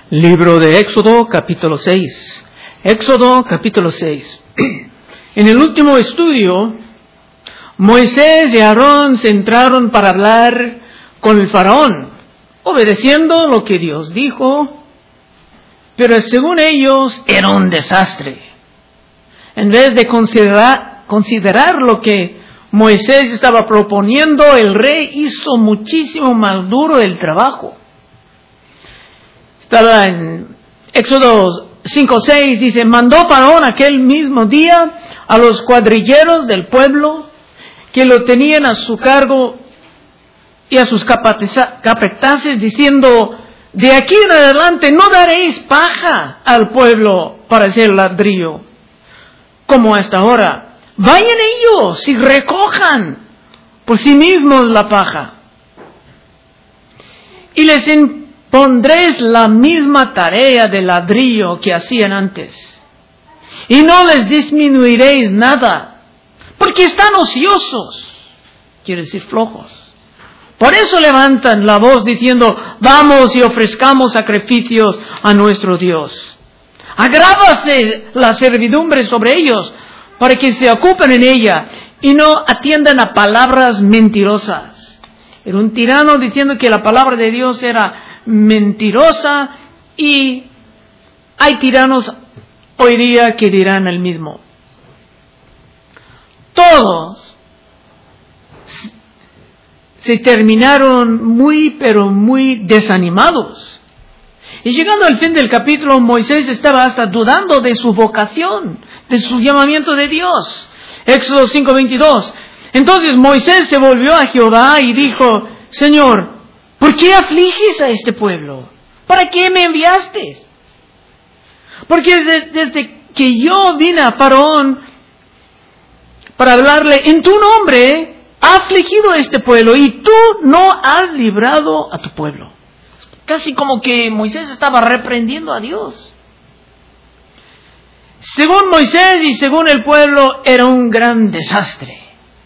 Libro de Éxodo, capítulo 6. Éxodo, capítulo 6. En el último estudio, Moisés y Aarón se entraron para hablar con el faraón, obedeciendo lo que Dios dijo, pero según ellos era un desastre. En vez de considerar lo que Moisés estaba proponiendo, el rey hizo muchísimo más duro el trabajo. Estaba en Éxodo 5:6, dice: mandó Faraón aquel mismo día a los cuadrilleros del pueblo que lo tenían a su cargo y a sus capataces, diciendo: de aquí en adelante no daréis paja al pueblo para hacer ladrillo, como hasta ahora. Vayan ellos y recojan por sí mismos la paja. Y les pondréis la misma tarea de ladrillo que hacían antes, y no les disminuiréis nada, porque están ociosos, quiere decir flojos. Por eso levantan la voz diciendo: vamos y ofrezcamos sacrificios a nuestro Dios. Agrávase la servidumbre sobre ellos, para que se ocupen en ella y no atiendan a palabras mentirosas. Era un tirano diciendo que la palabra de Dios era mentirosa, y hay tiranos hoy día que dirán el mismo. Todos se terminaron pero muy desanimados. Y llegando al fin del capítulo, Moisés estaba hasta dudando de su vocación, de su llamamiento de Dios. Éxodo 5:22. Entonces Moisés se volvió a Jehová y dijo: Señor, ¿por qué afliges a este pueblo? ¿Para qué me enviaste? Porque desde que yo vine a Faraón para hablarle en tu nombre, ha afligido a este pueblo y tú no has librado a tu pueblo. Casi como que Moisés estaba reprendiendo a Dios. Según Moisés y según el pueblo, era un gran desastre.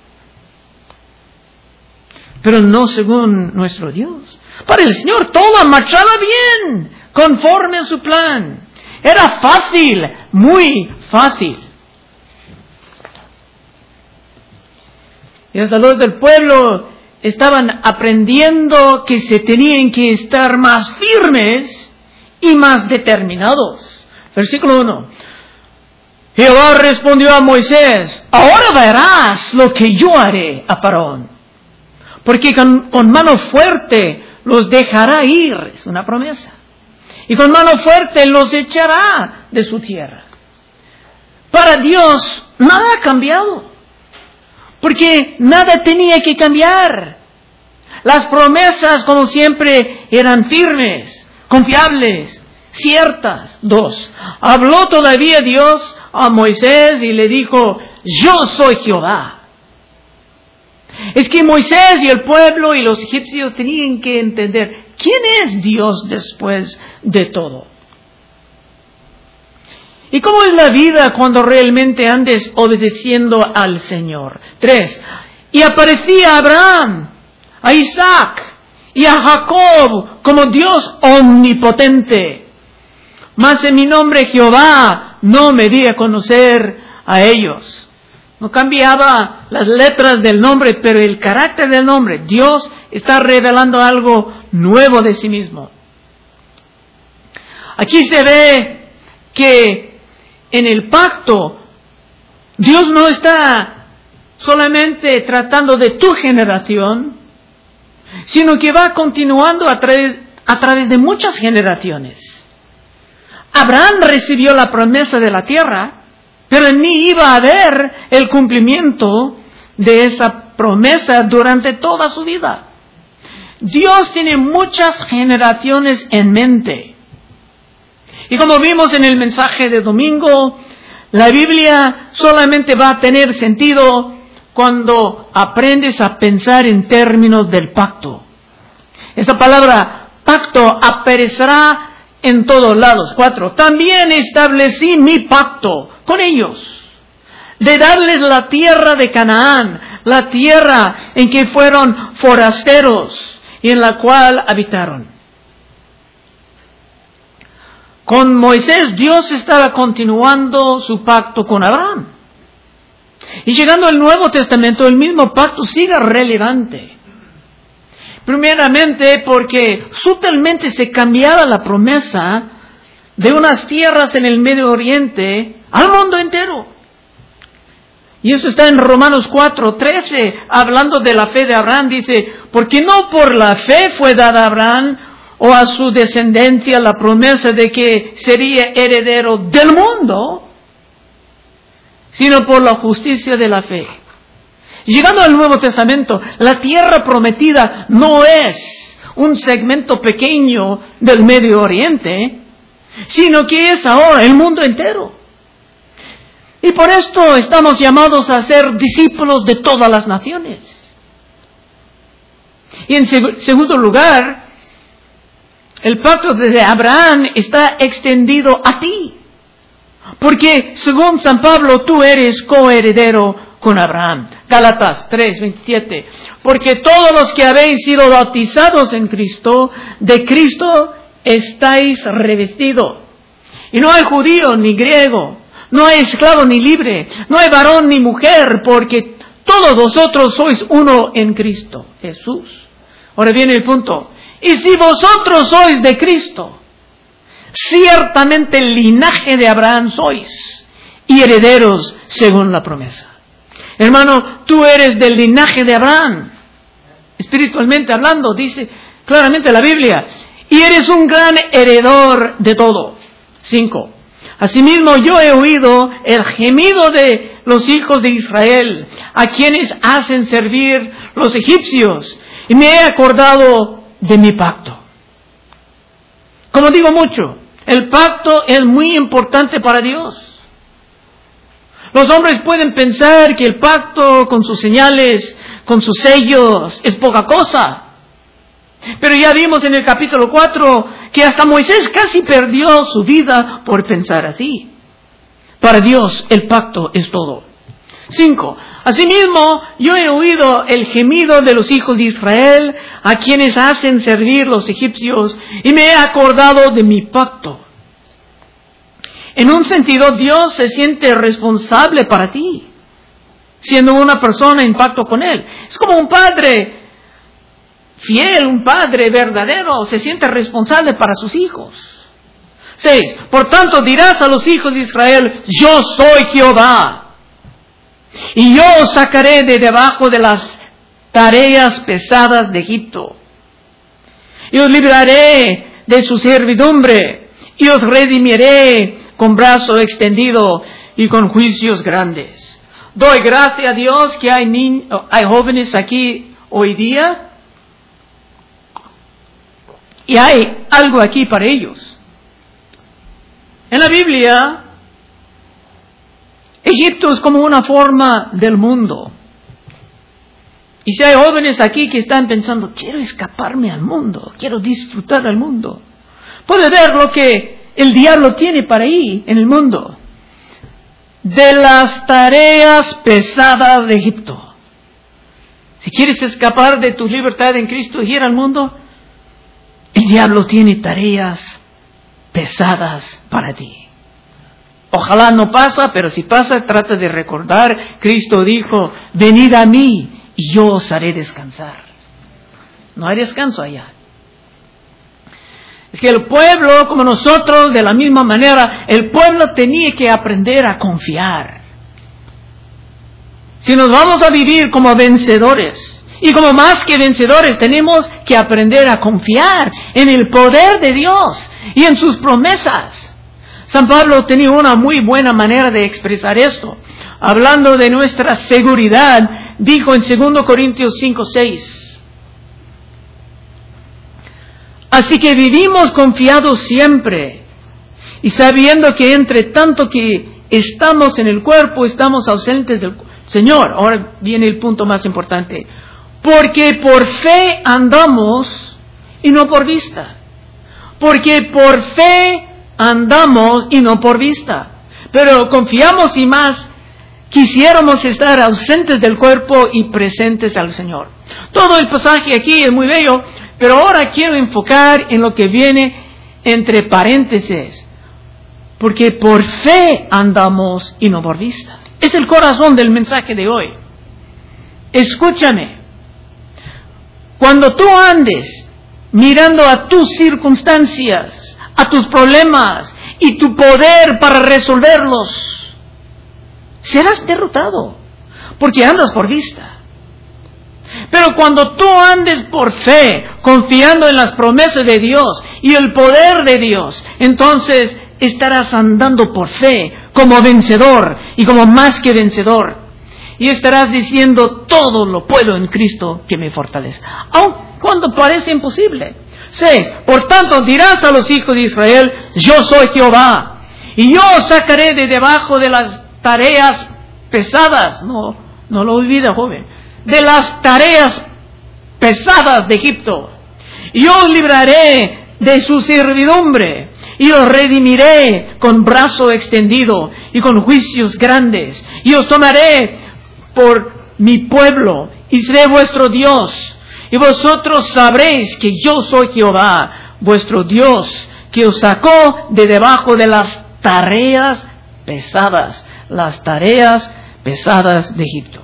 Pero no según nuestro Dios. Para el Señor todo marchaba bien, conforme a su plan. Era fácil, muy fácil. Y hasta los del pueblo estaban aprendiendo que se tenían que estar más firmes y más determinados. Versículo 1. Jehová respondió a Moisés: ahora verás lo que yo haré a Faraón, porque con mano fuerte los dejará ir, es una promesa, y con mano fuerte los echará de su tierra. Para Dios nada ha cambiado, porque nada tenía que cambiar. Las promesas, como siempre, eran firmes, confiables, ciertas. 2. Habló todavía Dios a Moisés y le dijo: yo soy Jehová. Es que Moisés y el pueblo y los egipcios tenían que entender quién es Dios después de todo. ¿Y cómo es la vida cuando realmente andes obedeciendo al Señor? 3. Y aparecía a Abraham, a Isaac y a Jacob como Dios omnipotente. Mas en mi nombre Jehová no me di a conocer a ellos. No cambiaba las letras del nombre, pero el carácter del nombre. Dios está revelando algo nuevo de sí mismo. Aquí se ve que en el pacto, Dios no está solamente tratando de tu generación, sino que va continuando a través de muchas generaciones. Abraham recibió la promesa de la tierra, pero ni iba a ver el cumplimiento de esa promesa durante toda su vida. Dios tiene muchas generaciones en mente. Y como vimos en el mensaje de domingo, la Biblia solamente va a tener sentido cuando aprendes a pensar en términos del pacto. Esa palabra pacto aparecerá en todos lados. 4. También establecí mi pacto con ellos, de darles la tierra de Canaán, la tierra en que fueron forasteros y en la cual habitaron. Con Moisés, Dios estaba continuando su pacto con Abraham. Y llegando al Nuevo Testamento, el mismo pacto sigue relevante. Primeramente, porque sutilmente se cambiaba la promesa de unas tierras en el Medio Oriente al mundo entero. Y eso está en Romanos 4:13, hablando de la fe de Abraham, dice, porque no por la fe fue dada a Abraham o a su descendencia la promesa de que sería heredero del mundo, sino por la justicia de la fe. Llegando al Nuevo Testamento, la tierra prometida no es un segmento pequeño del Medio Oriente, sino que es ahora el mundo entero. Y por esto estamos llamados a ser discípulos de todas las naciones. Y en segundo lugar, el pacto de Abraham está extendido a ti. Porque según San Pablo, tú eres coheredero con Abraham. Gálatas 3:27. Porque todos los que habéis sido bautizados en Cristo, de Cristo estáis revestidos. Y no hay judío ni griego, no hay esclavo ni libre, no hay varón ni mujer, porque todos vosotros sois uno en Cristo Jesús. Ahora viene el punto. Y si vosotros sois de Cristo, ciertamente el linaje de Abraham sois, y herederos según la promesa. Hermano, tú eres del linaje de Abraham. Espiritualmente hablando, dice claramente la Biblia, y eres un gran heredor de todo. 5. Asimismo, yo he oído el gemido de los hijos de Israel, a quienes hacen servir los egipcios, y me he acordado de mi pacto. Como digo mucho, el pacto es muy importante para Dios. Los hombres pueden pensar que el pacto con sus señales, con sus sellos, es poca cosa. Pero ya vimos en el capítulo 4 que hasta Moisés casi perdió su vida por pensar así. Para Dios el pacto es todo. 5. Asimismo, yo he oído el gemido de los hijos de Israel, a quienes hacen servir los egipcios, y me he acordado de mi pacto. En un sentido, Dios se siente responsable para ti, siendo una persona en pacto con Él. Es como un padre fiel, un padre verdadero, se siente responsable para sus hijos. 6. Por tanto dirás a los hijos de Israel, yo soy Jehová, y yo os sacaré de debajo de las tareas pesadas de Egipto, y os libraré de su servidumbre, y os redimiré con brazo extendido y con juicios grandes. Doy gracias a Dios que hay jóvenes aquí hoy día, y hay algo aquí para ellos. En la Biblia, Egipto es como una forma del mundo. Y si hay jóvenes aquí que están pensando, quiero escaparme al mundo, quiero disfrutar del mundo, puede ver lo que el diablo tiene para ahí en el mundo. De las tareas pesadas de Egipto. Si quieres escapar de tu libertad en Cristo y ir al mundo, el diablo tiene tareas pesadas para ti. Ojalá no pasa, pero si pasa, trata de recordar, Cristo dijo, venid a mí y yo os haré descansar. No hay descanso allá. Es que el pueblo, como nosotros, de la misma manera, el pueblo tenía que aprender a confiar. Si nos vamos a vivir como vencedores, y como más que vencedores, tenemos que aprender a confiar en el poder de Dios y en sus promesas. San Pablo tenía una muy buena manera de expresar esto. Hablando de nuestra seguridad, dijo en 2 Corintios 5:6. Así que vivimos confiados siempre, y sabiendo que entre tanto que estamos en el cuerpo, estamos ausentes del Señor. Ahora viene el punto más importante. Porque por fe andamos y no por vista. Porque por fe andamos y no por vista. Pero confiamos y más quisiéramos estar ausentes del cuerpo y presentes al Señor. Todo el pasaje aquí es muy bello, pero ahora quiero enfocar en lo que viene entre paréntesis. porque por fe andamos y no por vista. Es el corazón del mensaje de hoy. Escúchame. Cuando tú andes mirando a tus circunstancias, a tus problemas y tu poder para resolverlos, serás derrotado, porque andas por vista. Pero cuando tú andes por fe, confiando en las promesas de Dios y el poder de Dios, entonces estarás andando por fe como vencedor y como más que vencedor. Y estarás diciendo, todo lo puedo en Cristo que me fortalece, aun cuando parece imposible. 6. Por tanto dirás a los hijos de Israel, yo soy Jehová, y yo os sacaré de debajo de las tareas pesadas. No lo olvida, joven. De las tareas pesadas de Egipto. Y os libraré de su servidumbre, y os redimiré con brazo extendido y con juicios grandes, y os tomaré por mi pueblo, y seré vuestro Dios, y vosotros sabréis que yo soy Jehová, vuestro Dios, que os sacó de debajo de las tareas pesadas de Egipto.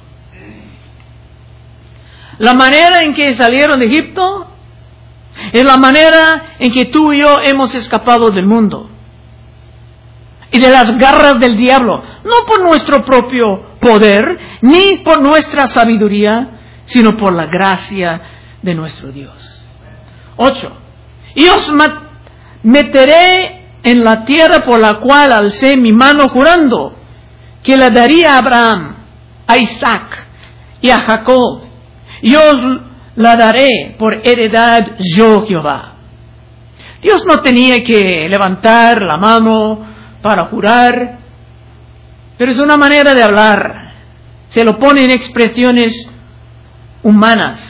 La manera en que salieron de Egipto es la manera en que tú y yo hemos escapado del mundo y de las garras del diablo, no por nuestro propio poder, ni por nuestra sabiduría, sino por la gracia de nuestro Dios. 8. Y os meteré en la tierra por la cual alcé mi mano jurando, que la daría a Abraham, a Isaac y a Jacob, y os la daré por heredad yo Jehová. Dios no tenía que levantar la mano para jurar, pero es una manera de hablar. Se lo pone en expresiones humanas.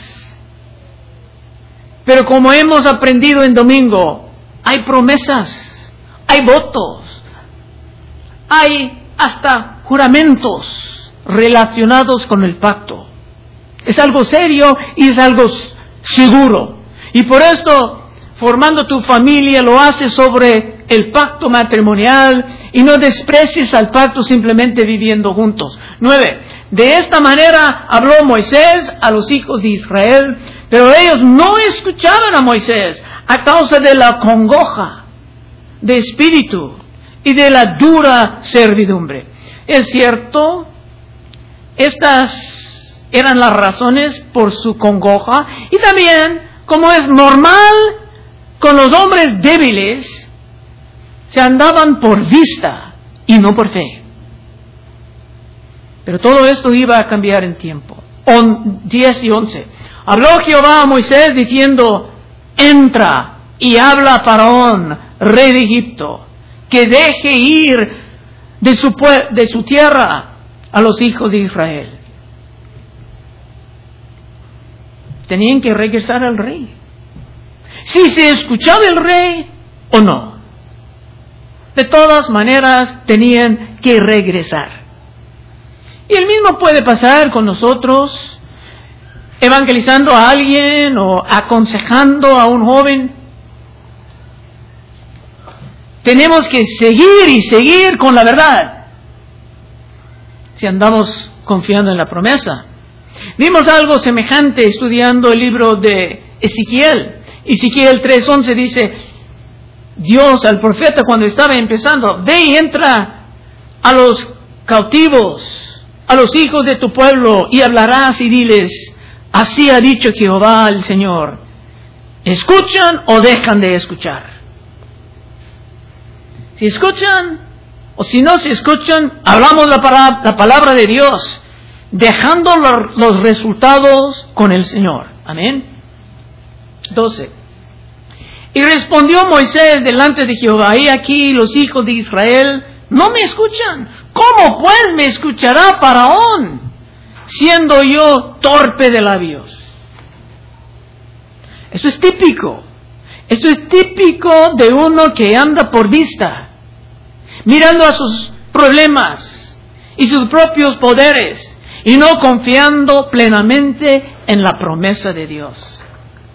Pero como hemos aprendido en domingo, hay promesas, hay votos, hay hasta juramentos relacionados con el pacto. Es algo serio y es algo seguro. Y por esto, formando tu familia, lo haces sobre el pacto matrimonial y no desprecies al pacto simplemente viviendo juntos. 9. De esta manera habló Moisés a los hijos de Israel, pero ellos no escuchaban a Moisés a causa de la congoja de espíritu y de la dura servidumbre. Es cierto, estas eran las razones por su congoja, y también, como es normal con los hombres débiles, se andaban por vista y no por fe. Pero todo esto iba a cambiar en tiempo. 10 y 11. Habló Jehová a Moisés diciendo, entra y habla a Faraón, rey de Egipto, que deje ir de su tierra a los hijos de Israel. Tenían que regresar al rey. Si se escuchaba el rey o no. De todas maneras, tenían que regresar. Y el mismo puede pasar con nosotros, evangelizando a alguien o aconsejando a un joven. Tenemos que seguir y seguir con la verdad, si andamos confiando en la promesa. Vimos algo semejante estudiando el libro de Ezequiel. Ezequiel 3:11 dice, Dios al profeta cuando estaba empezando, ve y entra a los cautivos, a los hijos de tu pueblo, y hablarás y diles, así ha dicho Jehová el Señor, ¿escuchan o dejan de escuchar? Si escuchan o si no se escuchan, hablamos la palabra de Dios, dejando los resultados con el Señor. Amén. 12. Y respondió Moisés delante de Jehová, y aquí los hijos de Israel no me escuchan. ¿Cómo pues me escuchará Faraón, siendo yo torpe de labios? Esto es típico. Esto es típico de uno que anda por vista, mirando a sus problemas y sus propios poderes, y no confiando plenamente en la promesa de Dios.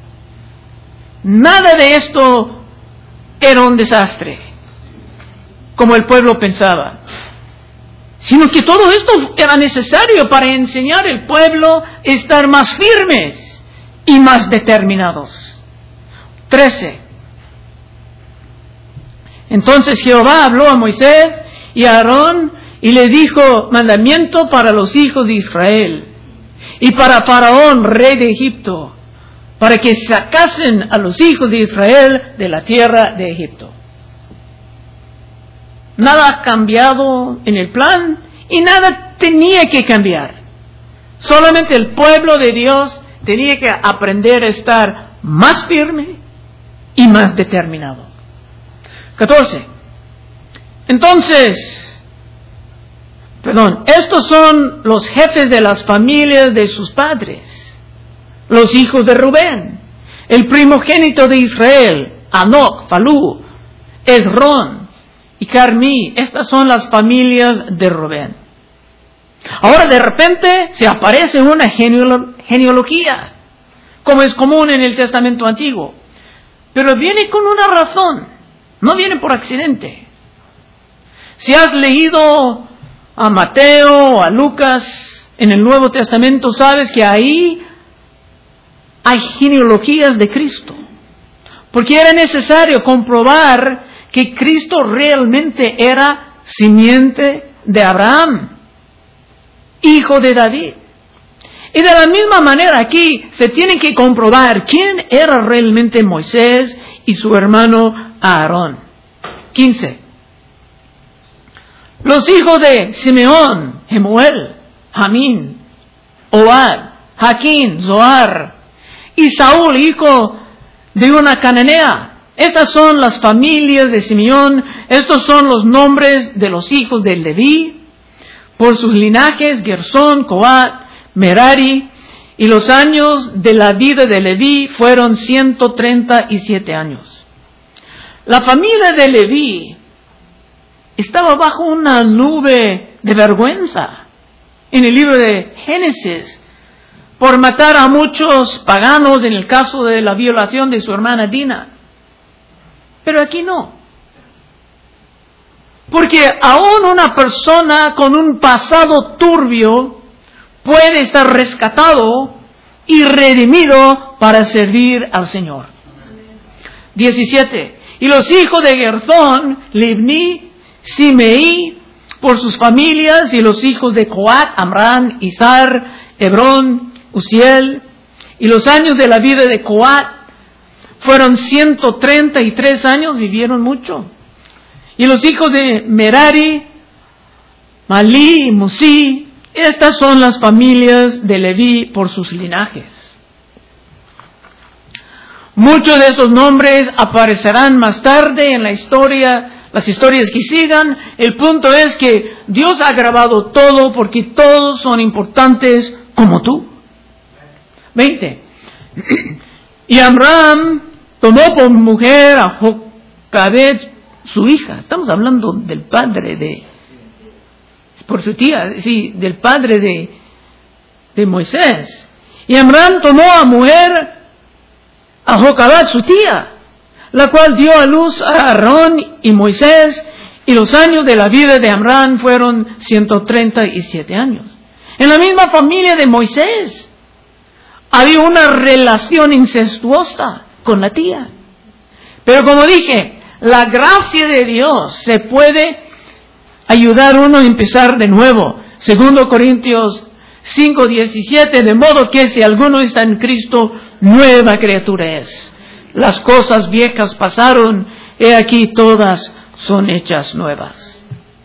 Nada de esto era un desastre. como el pueblo pensaba, sino que todo esto era necesario para enseñar al pueblo a estar más firmes y más determinados. 13. Entonces Jehová habló a Moisés y a Aarón y le dijo mandamiento para los hijos de Israel y para Faraón, rey de Egipto, para que sacasen a los hijos de Israel de la tierra de Egipto. Nada ha cambiado en el plan y nada tenía que cambiar. Solamente el pueblo de Dios tenía que aprender a estar más firme y más determinado. 14. Estos son los jefes de las familias de sus padres, los hijos de Rubén, el primogénito de Israel, Anoc, Falú, Esrón y Carmí. Estas son las familias de Rubén. Ahora de repente se aparece una genealogía, como es común en el Testamento Antiguo, pero viene con una razón, no viene por accidente. Si has leído a Mateo o a Lucas en el Nuevo Testamento, sabes que ahí hay genealogías de Cristo, porque era necesario comprobar que Cristo realmente era simiente de Abraham, hijo de David. Y de la misma manera aquí se tiene que comprobar quién era realmente Moisés y su hermano Aarón. 15. Los hijos de Simeón, Jemuel, Jamín, Ohad, Jaquín, Zoar y Saúl, hijo de una cananea. Estas son las familias de Simeón. Estos son los nombres de los hijos de Leví por sus linajes: Gersón, Coat, Merari. Y los años de la vida de Leví fueron 137 años. La familia de Leví estaba bajo una nube de vergüenza en el libro de Génesis por matar a muchos paganos en el caso de la violación de su hermana Dina. Pero aquí no. Porque aún una persona con un pasado turbio puede estar rescatado y redimido para servir al Señor. 17. Y los hijos de Gersón, Libni, Simei, por sus familias, y los hijos de Coat, Amram, Izar, Hebrón, Uziel. Y los años de la vida de Coat fueron 133 años, vivieron mucho. Y los hijos de Merari, Malí y Musí. Estas son las familias de Leví por sus linajes. Muchos de esos nombres aparecerán más tarde en la historia, las historias que sigan. El punto es que Dios ha grabado todo porque todos son importantes como tú. 20. Y Amram tomó por mujer a Jocabed, su hija. Estamos hablando del padre por su tía, sí, del padre de Moisés. Y Amram tomó a mujer a Jocabed, su tía, la cual dio a luz a Aarón y Moisés, y los años de la vida de Amram fueron 137 años. En la misma familia de Moisés había una relación incestuosa con la tía. Pero como dije, la gracia de Dios se puede ayudar uno a empezar de nuevo. 2 Corintios 5:17, de modo que si alguno está en Cristo, nueva criatura es. Las cosas viejas pasaron, he aquí todas son hechas nuevas.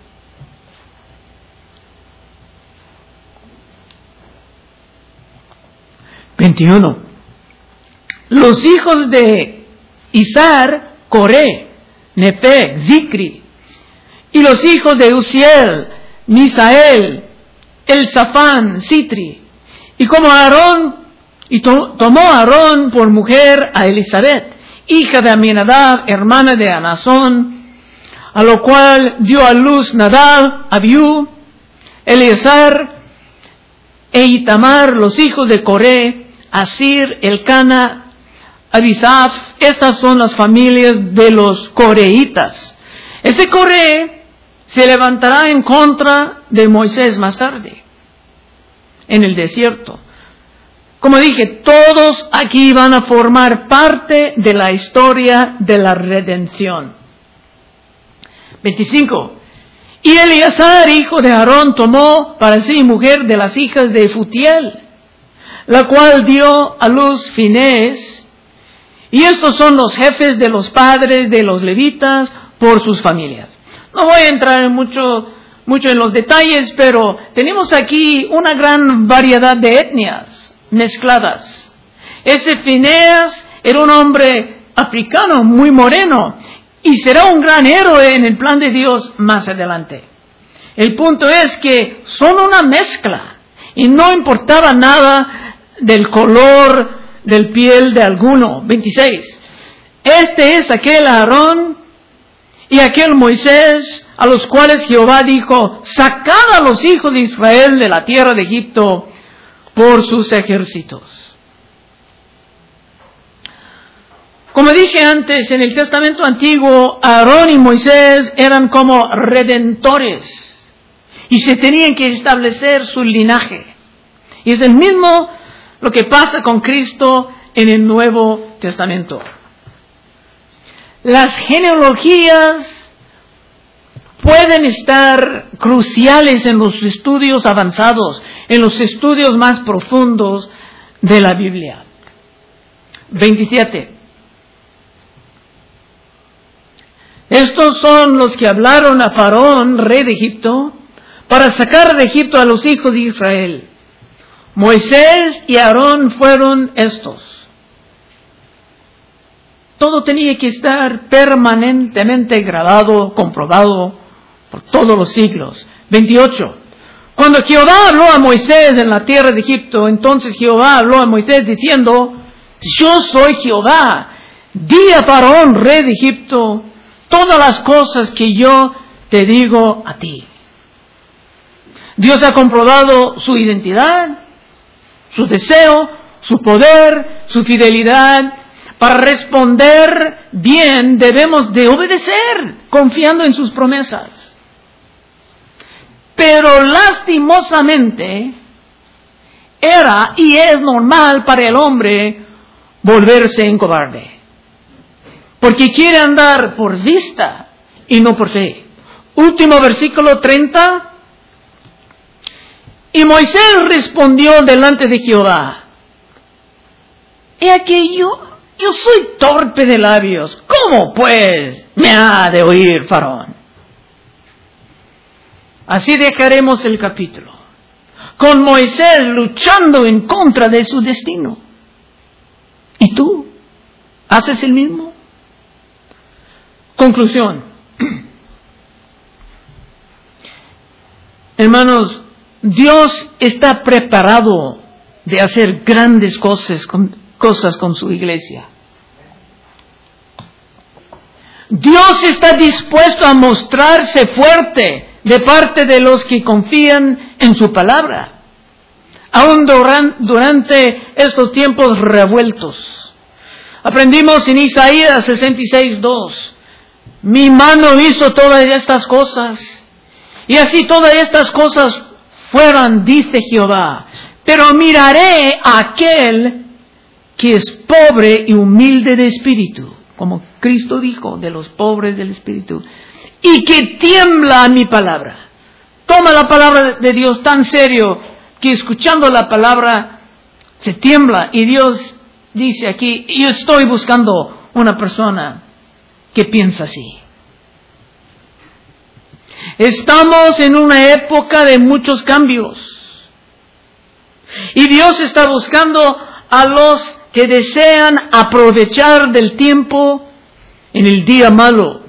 Los hijos de Izar, Coré, Nepeg, Zicri. Y los hijos de Uziel, Misael, Elzafán, Sitri. Y como Aarón, tomó a Aarón por mujer a Elisabet, hija de Aminadab, hermana de Anasón, a lo cual dio a luz Nadab, Abiú, Eleazar e Itamar, los hijos de Coré, Asir, Elcana, Abisaf. Estas son las familias de los coreitas. Ese Coré se levantará en contra de Moisés más tarde, en el desierto. Como dije, todos aquí van a formar parte de la historia de la redención. 25. Y Eleazar, hijo de Aarón, tomó para sí mujer de las hijas de Futiel, la cual dio a luz Finés. Y estos son los jefes de los padres de los levitas por sus familias. No voy a entrar mucho en los detalles, pero tenemos aquí una gran variedad de etnias mezcladas. Ese Finés era un hombre africano muy moreno y será un gran héroe en el plan de Dios más adelante. El punto es que son una mezcla y no importaba nada del color del piel de alguno. 26. Este es aquel Aarón y aquel Moisés, a los cuales Jehová dijo: sacad a los hijos de Israel de la tierra de Egipto por sus ejércitos. Como dije antes, en el Testamento Antiguo, Aarón y Moisés eran como redentores y se tenían que establecer su linaje. Y es el mismo lo que pasa con Cristo en el Nuevo Testamento. Las genealogías pueden estar cruciales en los estudios avanzados, en los estudios más profundos de la Biblia. 27. Estos son los que hablaron a Faraón, rey de Egipto, para sacar de Egipto a los hijos de Israel. Moisés y Aarón fueron estos. Todo tenía que estar permanentemente grabado, comprobado por todos los siglos. 28. Cuando Jehová habló a Moisés en la tierra de Egipto, entonces Jehová habló a Moisés diciendo: yo soy Jehová, di a Faraón, rey de Egipto, todas las cosas que yo te digo a ti. Dios ha comprobado su identidad, su deseo, su poder, su fidelidad. Para responder bien debemos de obedecer, confiando en sus promesas. Pero lastimosamente era y es normal para el hombre volverse en cobarde, porque quiere andar por vista y no por fe. Último versículo 30. Y Moisés respondió delante de Jehová: he aquí yo soy torpe de labios, ¿cómo pues me ha de oír Faraón? Así dejaremos el capítulo, con Moisés luchando en contra de su destino. ¿Y tú? ¿Haces el mismo? Conclusión. Hermanos, Dios está preparado de hacer grandes cosas con su iglesia. Dios está dispuesto a mostrarse fuerte de parte de los que confían en su palabra, aún durante estos tiempos revueltos. Aprendimos en Isaías 66:2: mi mano hizo todas estas cosas, y así todas estas cosas fueran, dice Jehová. Pero miraré a aquel que es pobre y humilde de espíritu, como Cristo dijo, de los pobres del espíritu, y que tiembla a mi palabra. Toma la palabra de Dios tan serio que escuchando la palabra se tiembla. Y Dios dice aquí: yo estoy buscando una persona que piensa así. Estamos en una época de muchos cambios, y Dios está buscando a los que desean aprovechar del tiempo en el día malo.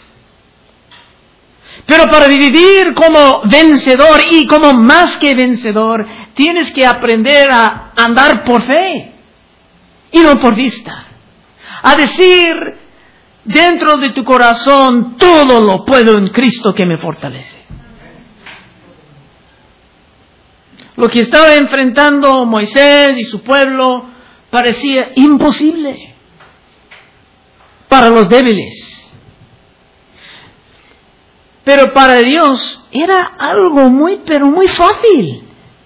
Pero para vivir como vencedor y como más que vencedor, tienes que aprender a andar por fe y no por vista. A decir dentro de tu corazón: todo lo puedo en Cristo que me fortalece. Lo que estaba enfrentando Moisés y su pueblo parecía imposible para los débiles. Pero para Dios era algo pero muy fácil.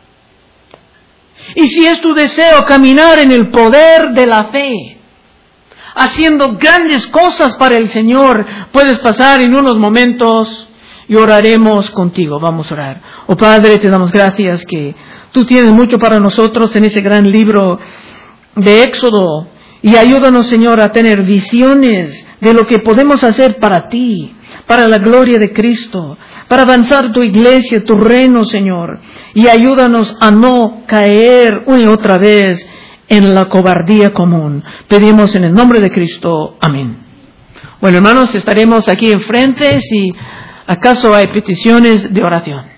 Y si es tu deseo caminar en el poder de la fe, haciendo grandes cosas para el Señor, puedes pasar en unos momentos y oraremos contigo. Vamos a orar. Oh Padre, te damos gracias que tú tienes mucho para nosotros en ese gran libro de Éxodo. Y ayúdanos, Señor, a tener visiones de lo que podemos hacer para ti, para la gloria de Cristo, para avanzar tu iglesia, tu reino, Señor. Y ayúdanos a no caer una y otra vez en la cobardía común. Pedimos en el nombre de Cristo. Amén. Bueno, hermanos, estaremos aquí enfrente si acaso hay peticiones de oración.